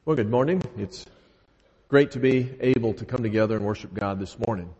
Well, good morning. It's great to be able to come together and worship God this morning.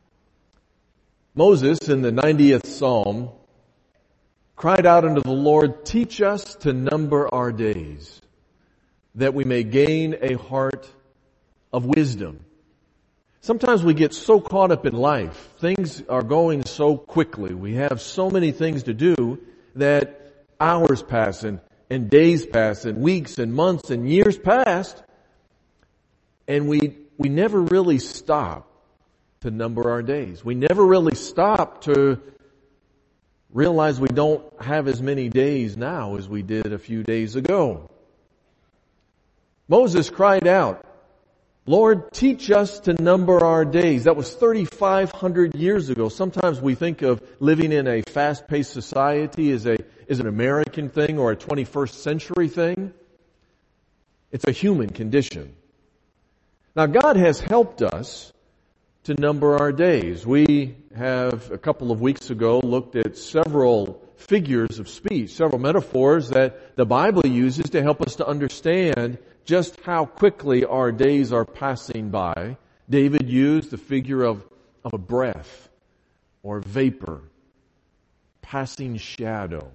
Moses, in the 90th Psalm, cried out unto the Lord, "Teach us to number our days, that we may gain a heart of wisdom." Sometimes we get so caught up in life. Things are going so quickly. We have so many things to do that hours pass and days pass and weeks and months and years pass, and we never really stop to number our days. We never really stop to realize we don't have as many days now as we did a few days ago. Moses cried out, "Lord, teach us to number our days." That was 3,500 years ago. Sometimes we think of living in a fast-paced society as an American thing or a 21st century thing. It's a human condition. Now, God has helped us to number our days. We have, a couple of weeks ago, looked at several figures of speech, several metaphors that the Bible uses to help us to understand just how quickly our days are passing by. David used the figure of a breath or vapor, passing shadow.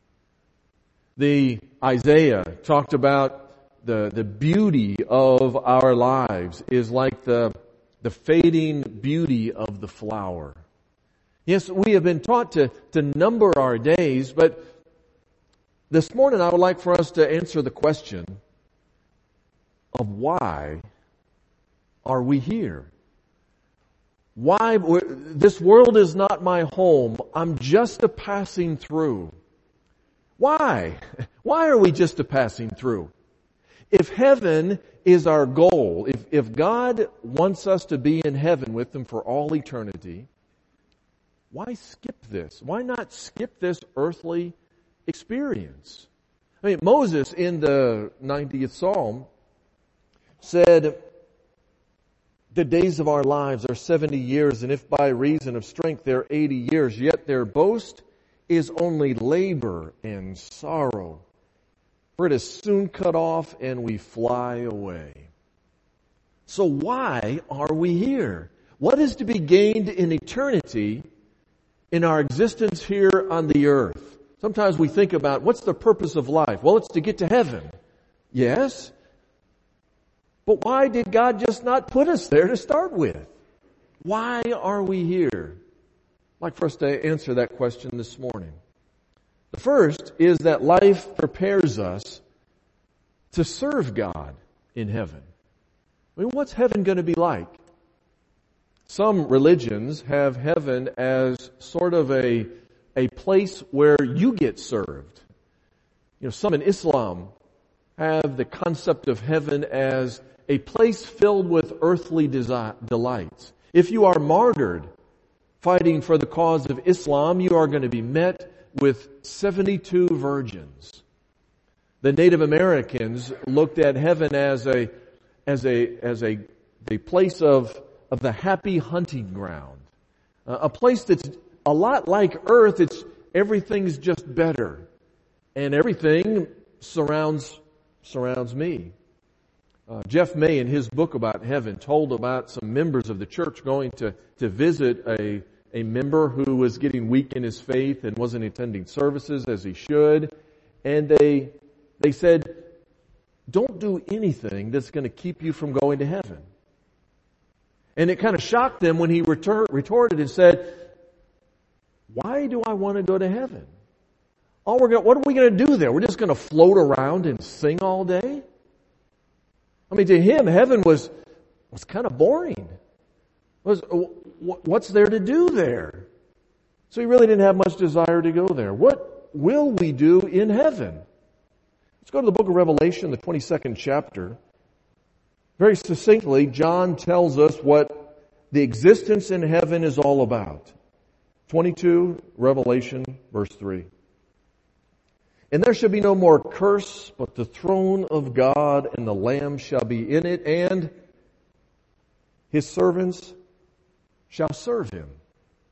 Isaiah talked about the beauty of our lives is like the fading beauty of the flower. Yes, we have been taught to number our days, but this morning I would like for us to answer the question of why are we here? Why? This world is not my home. I'm just a passing through. Why? Why are we just a passing through? If heaven is our goal, if God wants us to be in heaven with Him for all eternity, why skip this? Why not skip this earthly experience? I mean, Moses in the 90th Psalm said, "The days of our lives are 70 years, and if by reason of strength they're 80 years, yet their boast is only labor and sorrow. For it is soon cut off and we fly away." So why are we here? What is to be gained in eternity in our existence here on the earth? Sometimes we think about, what's the purpose of life? Well, it's to get to heaven. Yes. But why did God just not put us there to start with? Why are we here? I'd like for us to answer that question this morning. The first is that life prepares us to serve God in heaven. I mean, what's heaven going to be like? Some religions have heaven as sort of a place where you get served. You know, some in Islam have the concept of heaven as a place filled with earthly delights. If you are martyred fighting for the cause of Islam, you are going to be met with 72 virgins. The Native Americans looked at heaven as a place of the happy hunting ground. A place that's a lot like earth. Everything's just better. And everything surrounds me. Jeff May, in his book about heaven, told about some members of the church going to visit a member who was getting weak in his faith and wasn't attending services as he should. And they said, "Don't do anything that's going to keep you from going to heaven." And it kind of shocked them when he retorted and said, "Why do I want to go to heaven? What are we going to do there? We're just going to float around and sing all day?" I mean, to him, heaven was kind of boring. What's there to do there? So he really didn't have much desire to go there. What will we do in heaven? Let's go to the book of Revelation, the 22nd chapter. Very succinctly, John tells us what the existence in heaven is all about. 22, Revelation, verse 3. "And there shall be no more curse, but the throne of God and the Lamb shall be in it, and His servants shall serve Him."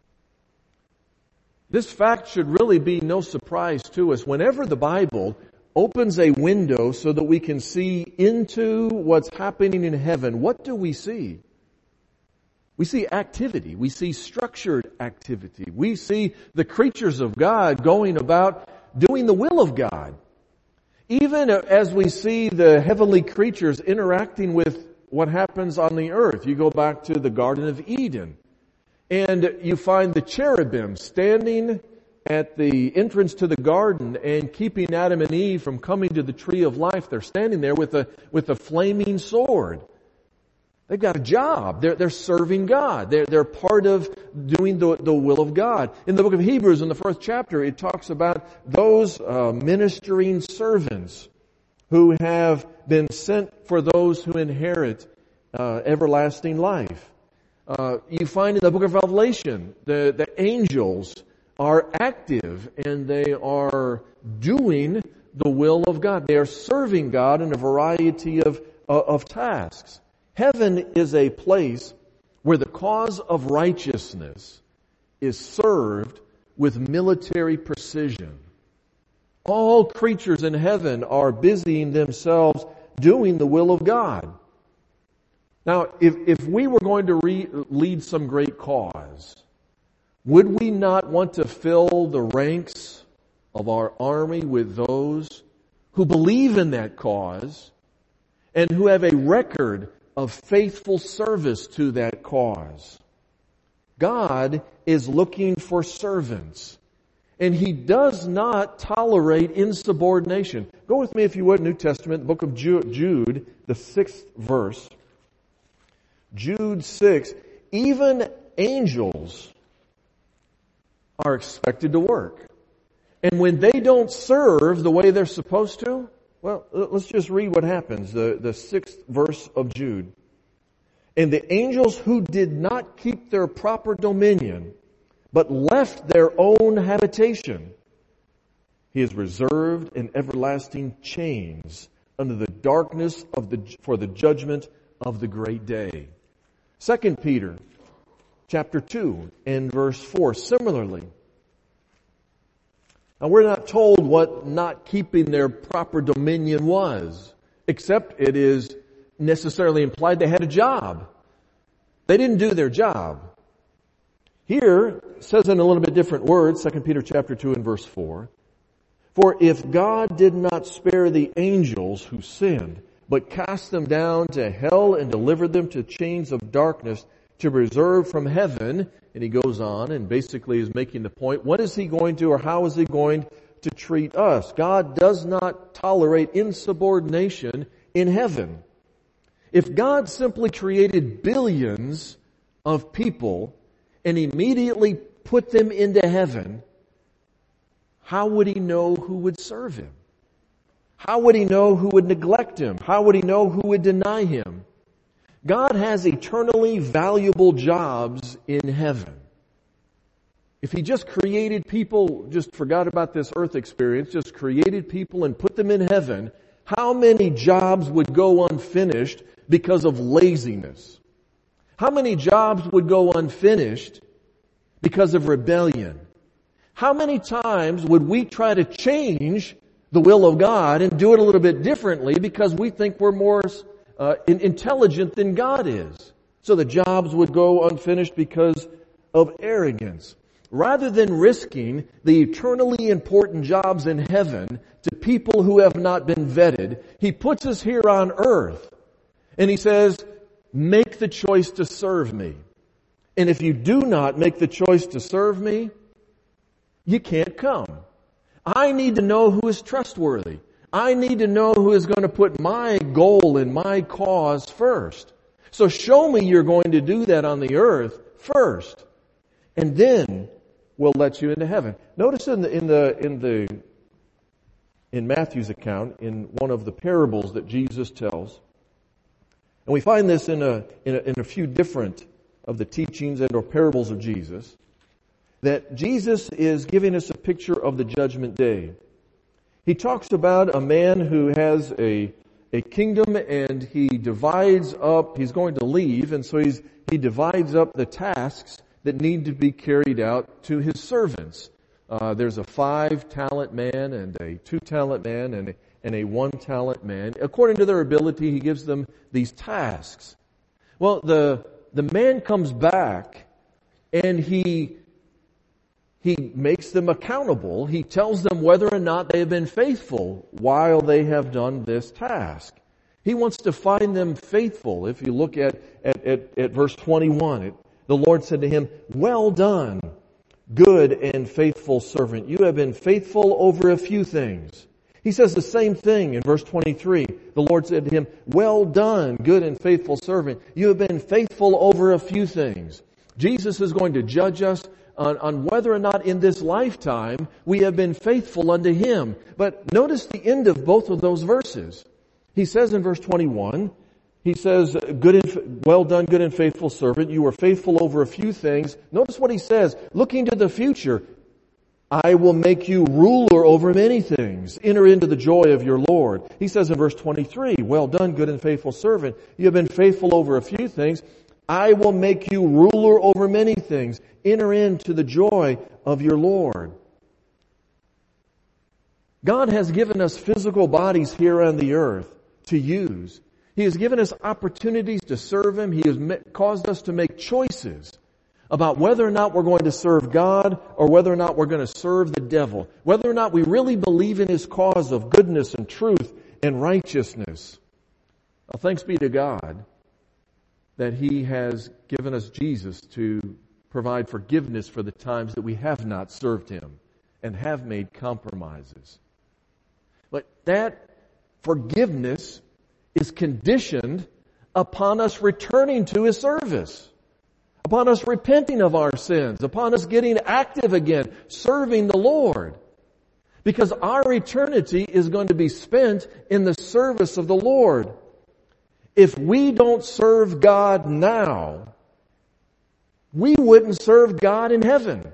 This fact should really be no surprise to us. Whenever the Bible opens a window so that we can see into what's happening in heaven, what do we see? We see activity. We see structured activity. We see the creatures of God going about doing the will of God. Even as we see the heavenly creatures interacting with what happens on the earth. You go back to the Garden of Eden, and you find the cherubim standing at the entrance to the garden and keeping Adam and Eve from coming to the tree of life. They're standing there with a flaming sword. They've got a job. They're serving God. They're part of doing the will of God. In the book of Hebrews, in the first chapter, it talks about those ministering servants who have been sent for those who inherit everlasting life. You find in the book of Revelation, the angels are active and they are doing the will of God. They are serving God in a variety of tasks. Heaven is a place where the cause of righteousness is served with military precision. All creatures in heaven are busying themselves doing the will of God. Now, if we were going to lead some great cause, would we not want to fill the ranks of our army with those who believe in that cause and who have a record of faithful service to that cause? God is looking for servants, and He does not tolerate insubordination. Go with me, if you would, New Testament, the book of Jude, the 6th verse. Jude 6, even angels are expected to work. And when they don't serve the way they're supposed to, well, let's just read what happens, the 6th verse of Jude. And the angels who did not keep their proper dominion, but left their own habitation, He has reserved in everlasting chains under the darkness for the judgment of the great day. 2 Peter chapter 2 and verse 4, similarly. Now, we're not told what not keeping their proper dominion was, except it is necessarily implied they had a job. They didn't do their job. Here, it says in a little bit different words, 2 Peter chapter 2 and verse 4, for if God did not spare the angels who sinned, but cast them down to hell and delivered them to chains of darkness to reserve from heaven. And he goes on and basically is making the point, what is He going to, or how is He going to treat us? God does not tolerate insubordination in heaven. If God simply created billions of people and immediately put them into heaven, how would He know who would serve Him? How would He know who would neglect Him? How would He know who would deny Him? God has eternally valuable jobs in heaven. If He just created people, just forgot about this earth experience, just created people and put them in heaven, how many jobs would go unfinished because of laziness? How many jobs would go unfinished because of rebellion? How many times would we try to change the will of God and do it a little bit differently because we think we're more intelligent than God is? So the jobs would go unfinished because of arrogance. Rather than risking the eternally important jobs in heaven to people who have not been vetted, He puts us here on earth and He says, make the choice to serve Me. And if you do not make the choice to serve Me, you can't come. I need to know who is trustworthy. I need to know who is going to put my goal and my cause first. So show me you're going to do that on the earth first, and then we'll let you into heaven. Notice in Matthew's account, in one of the parables that Jesus tells, and we find this in a few different of the teachings and or parables of Jesus, that Jesus is giving us a picture of the judgment day. He talks about a man who has a kingdom and he divides up, he's going to leave, and so he divides up the tasks that need to be carried out to his servants. There's a 5-talent man and a 2-talent man and a 1-talent man. According to their ability, he gives them these tasks. Well, the man comes back and he makes them accountable. He tells them whether or not they have been faithful while they have done this task. He wants to find them faithful. If you look at verse 21, the Lord said to him, "Well done, good and faithful servant. You have been faithful over a few things." He says the same thing in verse 23. The Lord said to him, "Well done, good and faithful servant. You have been faithful over a few things." Jesus is going to judge us on whether or not in this lifetime we have been faithful unto Him. But notice the end of both of those verses. He says in verse 21, he says, "Well done, good and faithful servant. You were faithful over a few things." Notice what he says. Looking to the future, "I will make you ruler over many things. Enter into the joy of your Lord." He says in verse 23, "Well done, good and faithful servant. You have been faithful over a few things. I will make you ruler over many things. Enter into the joy of your Lord." God has given us physical bodies here on the earth to use. He has given us opportunities to serve Him. He has caused us to make choices about whether or not we're going to serve God or whether or not we're going to serve the devil. Whether or not we really believe in His cause of goodness and truth and righteousness. Well, thanks be to God that He has given us Jesus to provide forgiveness for the times that we have not served Him and have made compromises. But that forgiveness is conditioned upon us returning to His service, upon us repenting of our sins, upon us getting active again, serving the Lord. Because our eternity is going to be spent in the service of the Lord. If we don't serve God now, we wouldn't serve God in heaven.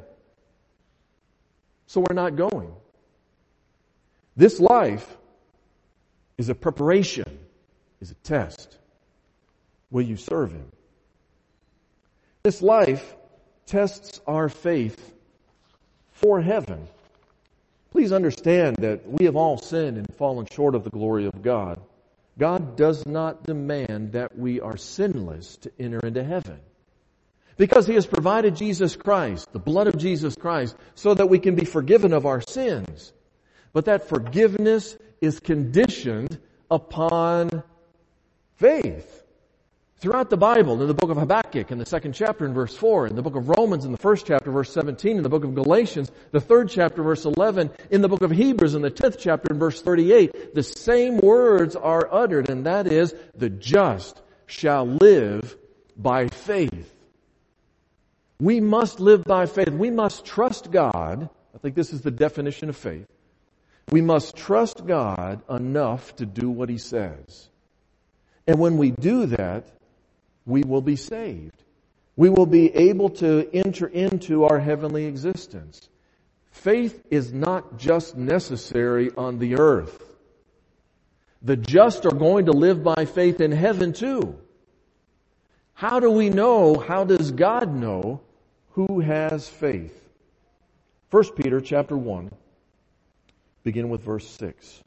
So we're not going. This life is a preparation, is a test. Will you serve Him? This life tests our faith for heaven. Please understand that we have all sinned and fallen short of the glory of God. God does not demand that we are sinless to enter into heaven. Because He has provided Jesus Christ, the blood of Jesus Christ, so that we can be forgiven of our sins. But that forgiveness is conditioned upon faith. Throughout the Bible, in the book of Habakkuk, in the 2nd chapter in verse 4, in the book of Romans in the 1st chapter, verse 17, in the book of Galatians, the 3rd chapter, verse 11, in the book of Hebrews in the 10th chapter in verse 38, the same words are uttered, and that is, the just shall live by faith. We must live by faith. We must trust God. I think this is the definition of faith. We must trust God enough to do what He says. And when we do that, we will be saved. We will be able to enter into our heavenly existence. Faith is not just necessary on the earth. The just are going to live by faith in heaven too. How do we know? How does God know who has faith? 1 Peter chapter 1, begin with verse 6.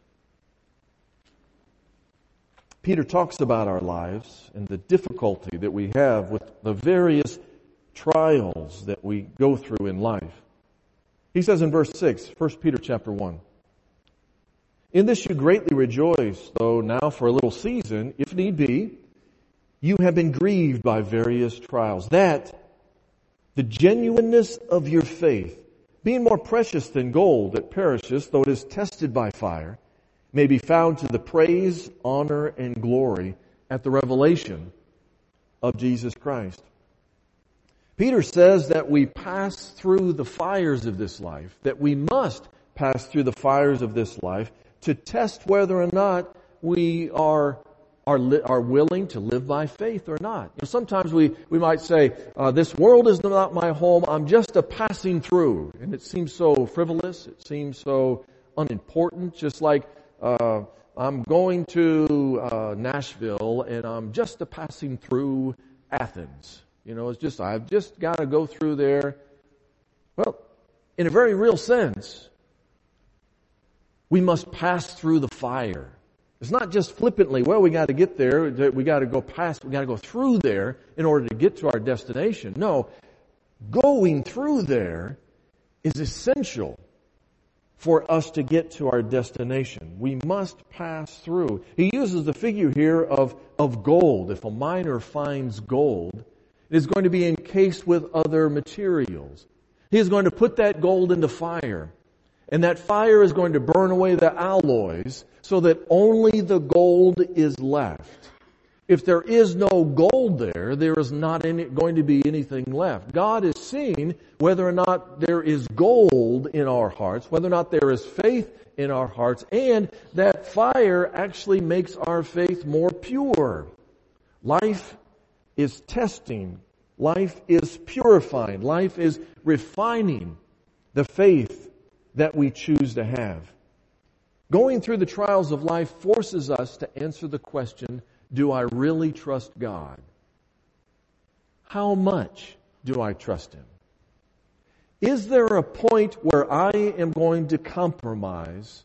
Peter talks about our lives and the difficulty that we have with the various trials that we go through in life. He says in verse 6, 1 Peter chapter 1, "In this you greatly rejoice, though now for a little season, if need be, you have been grieved by various trials, that the genuineness of your faith, being more precious than gold that perishes, though it is tested by fire, may be found to the praise, honor, and glory at the revelation of Jesus Christ." Peter says that we pass through the fires of this life, that we must pass through the fires of this life to test whether or not we are willing to live by faith or not. You know, sometimes we might say, this world is not my home, I'm just a passing through. And it seems so frivolous, it seems so unimportant, just like I'm going to Nashville and I'm just a passing through Athens. You know, it's just, I've just got to go through there. Well, in a very real sense, We must pass through the fire. It's not just flippantly, well, we got to get there, we got to go past, we got to go through there in order to get to our destination. No, going through there is essential for us to get to our destination. We must pass through. He uses the figure here of gold. If a miner finds gold, it is going to be encased with other materials. He is going to put that gold into fire. And that fire is going to burn away the alloys so that only the gold is left. If there is no gold there, there is not going to be anything left. God is seeing whether or not there is gold in our hearts, whether or not there is faith in our hearts, and that fire actually makes our faith more pure. Life is testing. Life is purifying. Life is refining the faith that we choose to have. Going through the trials of life forces us to answer the question, do I really trust God? How much do I trust Him? Is there a point where I am going to compromise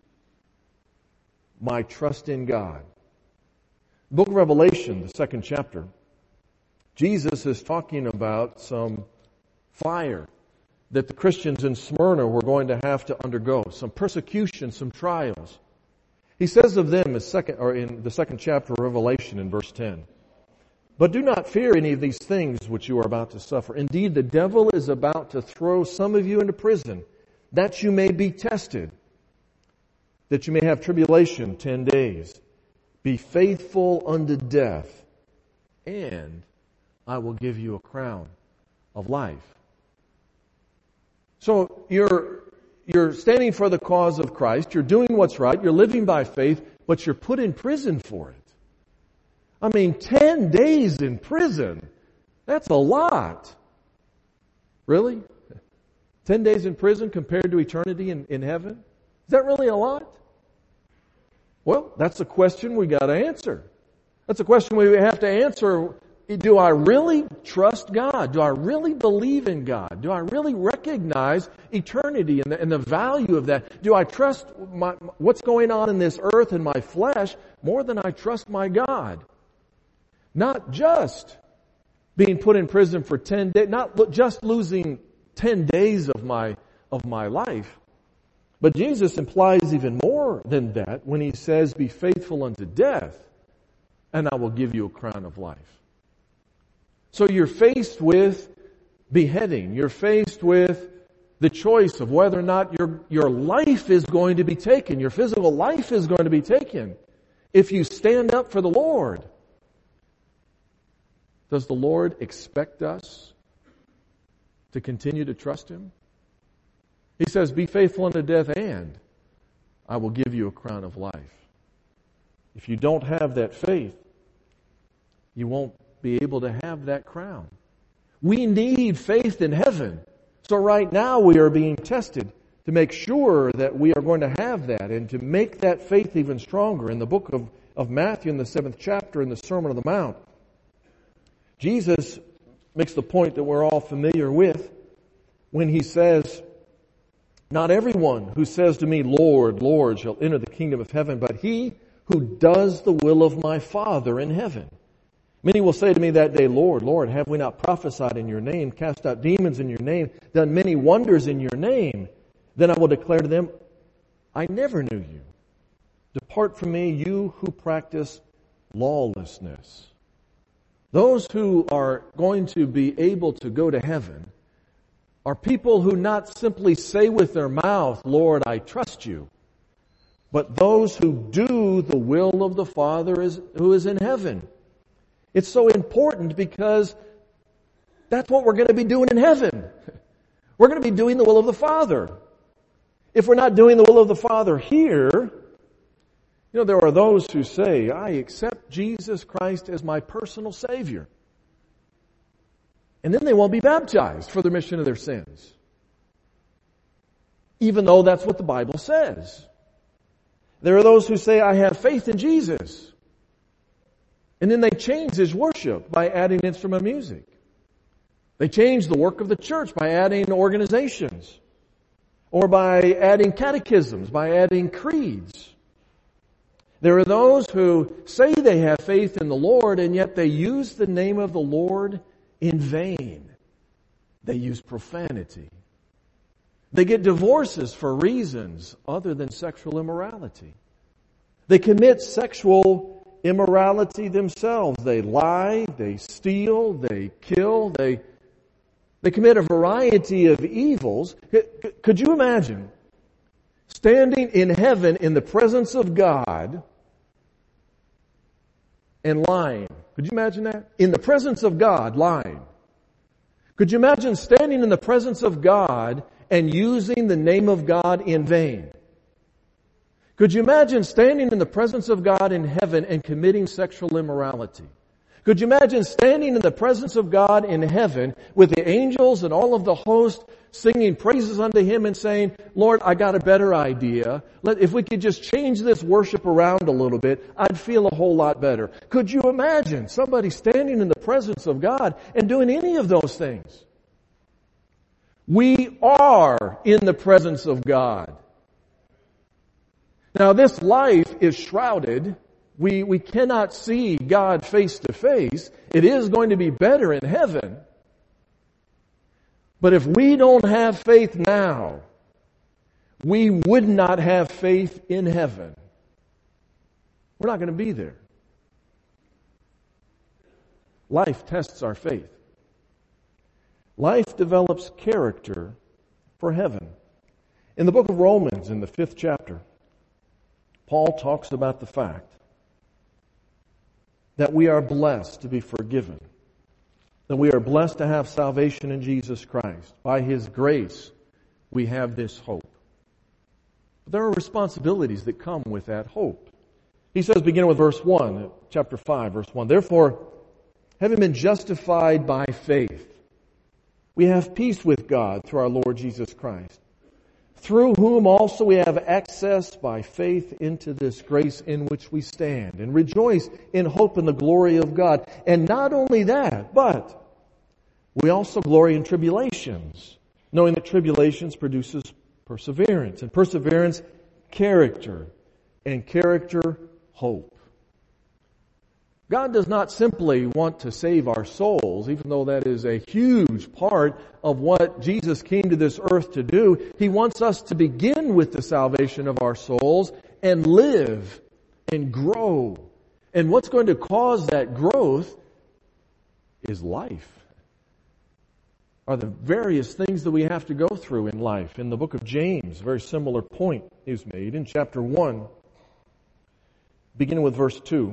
my trust in God? Book of Revelation, the 2nd chapter, Jesus is talking about some fire that the Christians in Smyrna were going to have to undergo, some persecution, some trials. He says of them in the 2nd chapter of Revelation in verse 10, "But do not fear any of these things which you are about to suffer. Indeed, the devil is about to throw some of you into prison, that you may be tested, that you may have tribulation 10 days. Be faithful unto death, and I will give you a crown of life." So you're standing for the cause of Christ, you're doing what's right, you're living by faith, but you're put in prison for it. I mean, 10 days in prison, that's a lot. Really? 10 days in prison compared to eternity in heaven? Is that really a lot? Well, that's a question we got to answer. That's a question we have to answer. Do I really trust God? Do I really believe in God? Do I really recognize eternity and the value of that? Do I trust what's going on in this earth and my flesh more than I trust my God? Not just being put in prison for 10 days, not just losing 10 days of my life. But Jesus implies even more than that when He says, "Be faithful unto death, and I will give you a crown of life." So you're faced with beheading. You're faced with the choice of whether or not your life is going to be taken. Your physical life is going to be taken if you stand up for the Lord. Does the Lord expect us to continue to trust Him? He says, "Be faithful unto death, and I will give you a crown of life." If you don't have that faith, you won't be able to have that crown. We need faith in heaven. So right now we are being tested to make sure that we are going to have that and to make that faith even stronger. In the book of Matthew in the 7th chapter in the Sermon on the Mount, Jesus makes the point that we're all familiar with when He says, "Not everyone who says to me, 'Lord, Lord,' shall enter the kingdom of heaven, but he who does the will of my Father in heaven. Many will say to me that day, 'Lord, Lord, have we not prophesied in your name, cast out demons in your name, done many wonders in your name?' Then I will declare to them, 'I never knew you. Depart from me, you who practice lawlessness.'" Those who are going to be able to go to heaven are people who not simply say with their mouth, "Lord, I trust you," but those who do the will of the Father who is in heaven. It's so important because that's what we're going to be doing in heaven. We're going to be doing the will of the Father. If we're not doing the will of the Father here, there are those who say, "I accept Jesus Christ as my personal Savior." And then they won't be baptized for the remission of their sins. Even though that's what the Bible says. There are those who say, "I have faith in Jesus." And then they change His worship by adding instrument music. They change the work of the church by adding organizations. or by adding catechisms, by adding creeds. There are those who say they have faith in the Lord, and yet they use the name of the Lord in vain. They use profanity. They get divorces for reasons other than sexual immorality. They commit sexual immorality themselves. They lie, they steal, they kill, they commit a variety of evils. Could you imagine standing in heaven in the presence of God and lying? Could you imagine that? In the presence of God, lying. Could you imagine standing in the presence of God and using the name of God in vain? Could you imagine standing in the presence of God in heaven and committing sexual immorality? Could you imagine standing in the presence of God in heaven with the angels and all of the host singing praises unto Him and saying, Lord, I got a better idea. If we could just change this worship around a little bit, I'd feel a whole lot better. Could you imagine somebody standing in the presence of God and doing any of those things? We are in the presence of God. Now, this life is shrouded. We cannot see God face to face. It is going to be better in heaven. But if we don't have faith now, we would not have faith in heaven. We're not going to be there. Life tests our faith. Life develops character for heaven. In the book of Romans, in the 5th chapter, Paul talks about the fact that we are blessed to be forgiven, that we are blessed to have salvation in Jesus Christ. By His grace, we have this hope. But there are responsibilities that come with that hope. He says, beginning with verse 1, chapter 5, verse 1, therefore, having been justified by faith, we have peace with God through our Lord Jesus Christ, through whom also we have access by faith into this grace in which we stand, and rejoice in hope in the glory of God. And not only that, but we also glory in tribulations, knowing that tribulations produces perseverance, and perseverance, character, and character, hope. God does not simply want to save our souls, even though that is a huge part of what Jesus came to this earth to do. He wants us to begin with the salvation of our souls and live and grow. And what's going to cause that growth is life. Are the various things that we have to go through in life. In the book of James, a very similar point is made in chapter 1, beginning with verse 2.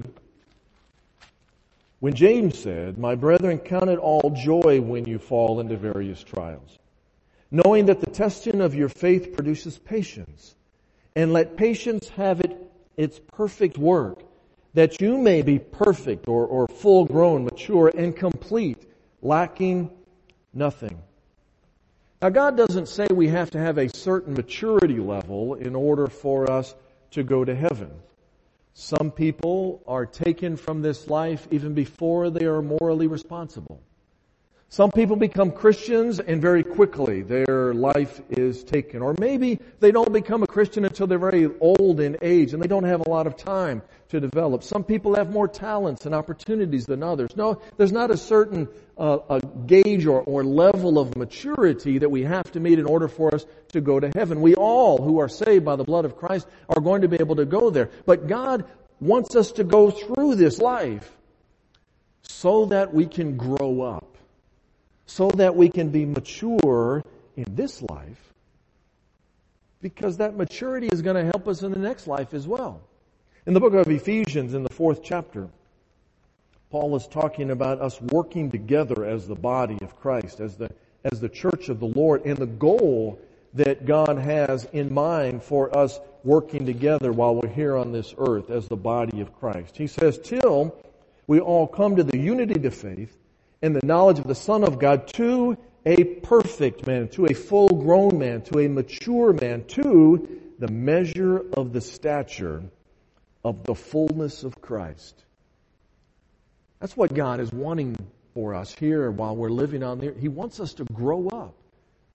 When James said, my brethren, count it all joy when you fall into various trials, knowing that the testing of your faith produces patience, and let patience have its perfect work, that you may be perfect or full grown, mature, and complete, lacking nothing. Now, God doesn't say we have to have a certain maturity level in order for us to go to heaven. Some people are taken from this life even before they are morally responsible. Some people become Christians and very quickly their life is taken. Or maybe they don't become a Christian until they're very old in age and they don't have a lot of time to develop. Some people have more talents and opportunities than others. No, there's not a certain a gauge or level of maturity that we have to meet in order for us to go to heaven. We all who are saved by the blood of Christ are going to be able to go there. But God wants us to go through this life so that we can grow up, so that we can be mature in this life, because that maturity is going to help us in the next life as well. In the book of Ephesians, in the 4th chapter, Paul is talking about us working together as the body of Christ, as the church of the Lord, and the goal that God has in mind for us working together while we're here on this earth as the body of Christ. He says, till we all come to the unity of faith and the knowledge of the Son of God, to a perfect man, to a full-grown man, to a mature man, to the measure of the stature of the fullness of Christ. That's what God is wanting for us here while we're living on the earth. He wants us to grow up.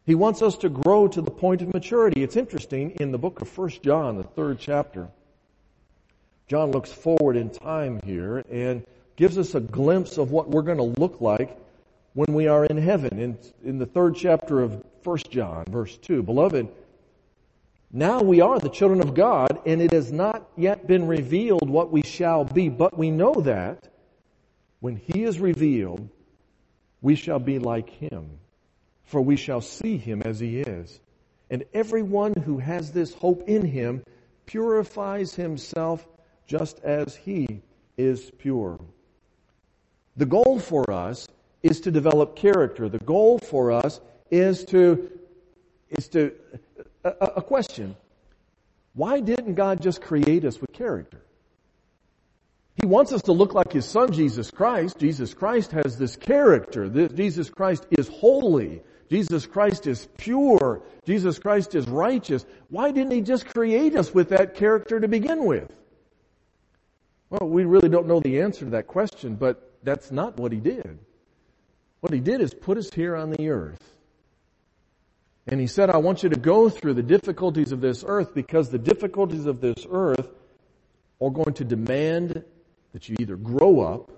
He wants us to grow to the point of maturity. It's interesting, in the book of 1 John, the 3rd chapter, John looks forward in time here and gives us a glimpse of what we're going to look like when we are in heaven. In the 3rd chapter of 1 John, verse 2, Beloved, now we are the children of God, and it has not yet been revealed what we shall be, but we know that when He is revealed, we shall be like Him, for we shall see Him as He is. And everyone who has this hope in Him purifies himself just as He is pure. The goal for us is to develop character. The goal for us is a question. Why didn't God just create us with character? He wants us to look like His Son, Jesus Christ. Jesus Christ has this character. Jesus Christ is holy. Jesus Christ is pure. Jesus Christ is righteous. Why didn't He just create us with that character to begin with? Well, we really don't know the answer to that question, but that's not what He did. What He did is put us here on the earth. And He said, I want you to go through the difficulties of this earth, because the difficulties of this earth are going to demand that you either grow up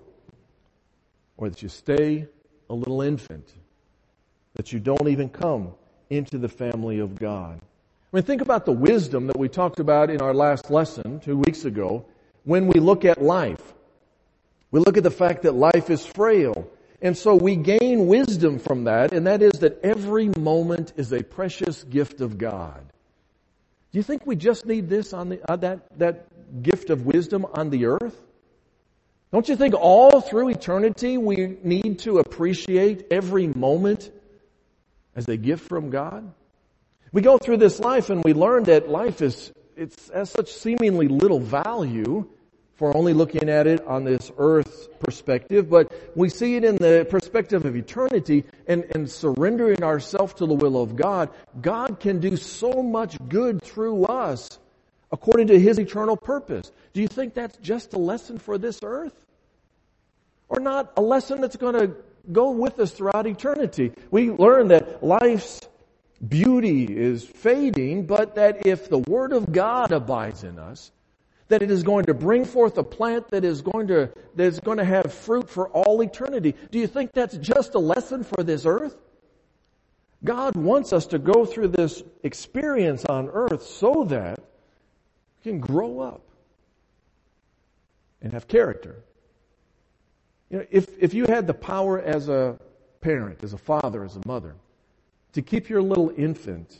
or that you stay a little infant, that you don't even come into the family of God. I mean, think about the wisdom that we talked about in our last lesson 2 weeks ago when we look at life. We look at the fact that life is frail. And so we gain wisdom from that, and that is that every moment is a precious gift of God. Do you think we just need this on that gift of wisdom on the earth? Don't you think all through eternity we need to appreciate every moment as a gift from God? We go through this life and we learn that life has such seemingly little value for only looking at it on this earth's perspective, but we see it in the perspective of eternity, and surrendering ourselves to the will of God. God can do so much good through us according to His eternal purpose. Do you think that's just a lesson for this earth? Or not a lesson that's going to go with us throughout eternity? We learn that life's beauty is fading, but that if the Word of God abides in us, that it is going to bring forth a plant that is going to have fruit for all eternity. Do you think that's just a lesson for this earth? God wants us to go through this experience on earth so that we can grow up and have character. You know, if you had the power as a parent, as a father, as a mother, to keep your little infant,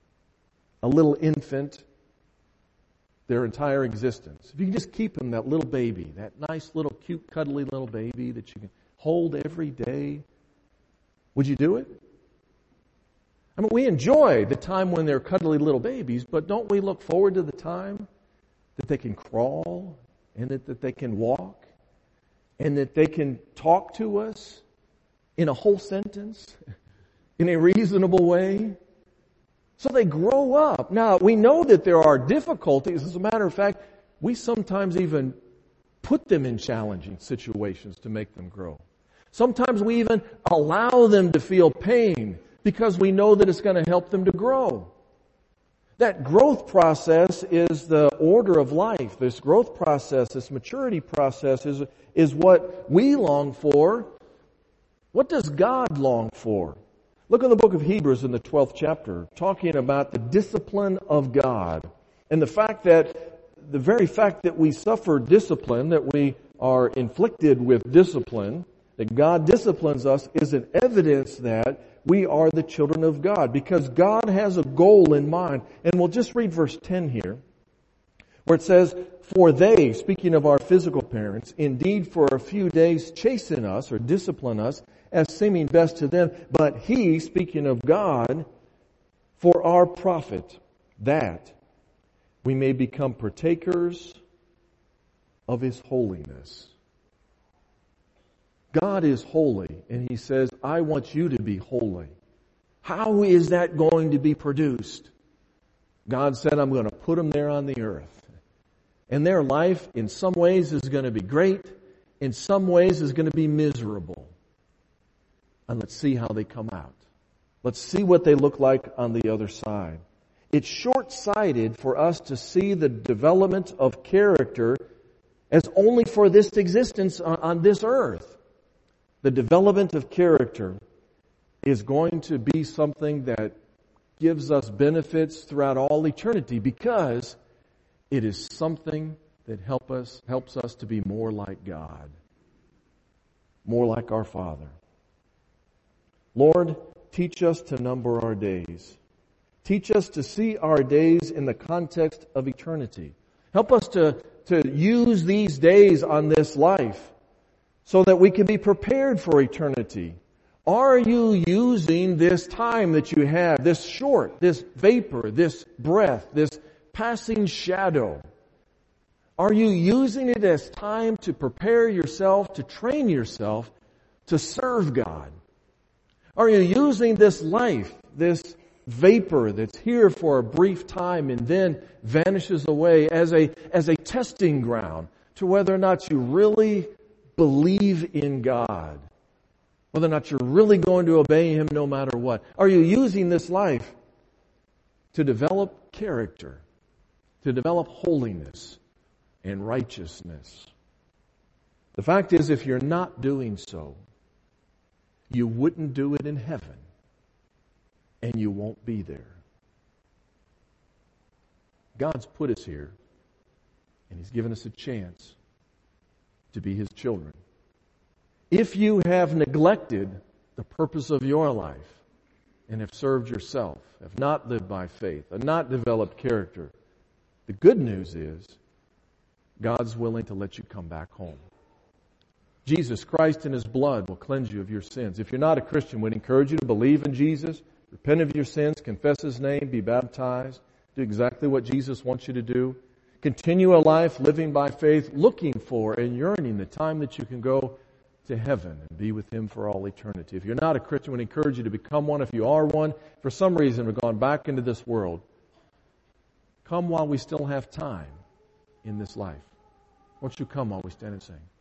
their entire existence. If you can just keep them, that little baby, that nice little cute cuddly little baby that you can hold every day, would you do it? I mean, we enjoy the time when they're cuddly little babies, but don't we look forward to the time that they can crawl and that they can walk and that they can talk to us in a whole sentence, in a reasonable way? So they grow up. Now, we know that there are difficulties. As a matter of fact, we sometimes even put them in challenging situations to make them grow. Sometimes we even allow them to feel pain because we know that it's going to help them to grow. That growth process is the order of life. This growth process, this maturity process is what we long for. What does God long for? Look in the book of Hebrews in the 12th chapter, talking about the discipline of God. And the very fact that we suffer discipline, that we are inflicted with discipline, that God disciplines us, is an evidence that we are the children of God. Because God has a goal in mind. And we'll just read verse 10 here, where it says, For they, speaking of our physical parents, indeed for a few days chasten us or discipline us, as seeming best to them, but He, speaking of God, for our profit, that we may become partakers of His holiness. God is holy, and He says, I want you to be holy. How is that going to be produced? God said, I'm going to put them there on the earth. And their life, in some ways, is going to be great. In some ways, is going to be miserable. And let's see how they come out. Let's see what they look like on the other side. It's short-sighted for us to see the development of character as only for this existence on this earth. The development of character is going to be something that gives us benefits throughout all eternity because it is something that helps us to be more like God, more like our Father. Lord, teach us to number our days. Teach us to see our days in the context of eternity. Help us to use these days on this life so that we can be prepared for eternity. Are you using this time that you have, this short, this vapor, this breath, this passing shadow? Are you using it as time to prepare yourself, to train yourself to serve God? Are you using this life, this vapor that's here for a brief time and then vanishes away as a testing ground to whether or not you really believe in God? Whether or not you're really going to obey Him no matter what. Are you using this life to develop character, to develop holiness and righteousness? The fact is, if you're not doing so, you wouldn't do it in heaven, and you won't be there. God's put us here, and He's given us a chance to be His children. If you have neglected the purpose of your life and have served yourself, have not lived by faith, have not developed character, the good news is God's willing to let you come back home. Jesus Christ in His blood will cleanse you of your sins. If you're not a Christian, we'd encourage you to believe in Jesus, repent of your sins, confess His name, be baptized, do exactly what Jesus wants you to do. Continue a life living by faith, looking for and yearning the time that you can go to heaven and be with Him for all eternity. If you're not a Christian, we'd encourage you to become one. If you are one, for some reason we've gone back into this world, come while we still have time in this life. Won't you come while we stand and sing?